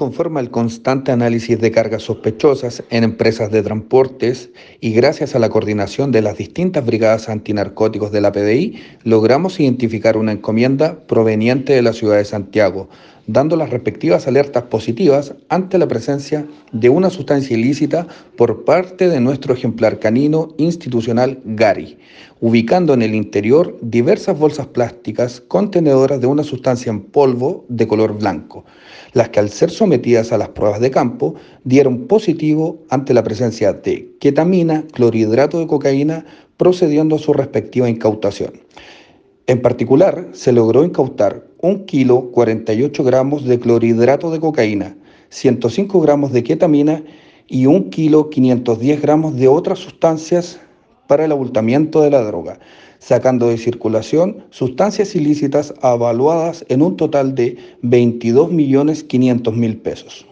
Conforme al constante análisis de cargas sospechosas en empresas de transportes y gracias a la coordinación de las distintas brigadas antinarcóticos de la PDI, logramos identificar una encomienda proveniente de la ciudad de Santiago, dando las respectivas alertas positivas ante la presencia de una sustancia ilícita por parte de nuestro ejemplar canino institucional Gary, ubicando en el interior diversas bolsas plásticas contenedoras de una sustancia en polvo de color blanco, las que al ser sometidas a las pruebas de campo dieron positivo ante la presencia de ketamina, clorhidrato de cocaína, procediendo a su respectiva incautación. En particular, se logró incautar 1,48 kg de clorhidrato de cocaína, 105 gramos de ketamina y 1,510 kg de otras sustancias para el abultamiento de la droga, sacando de circulación sustancias ilícitas avaluadas en un total de 22.500.000 pesos.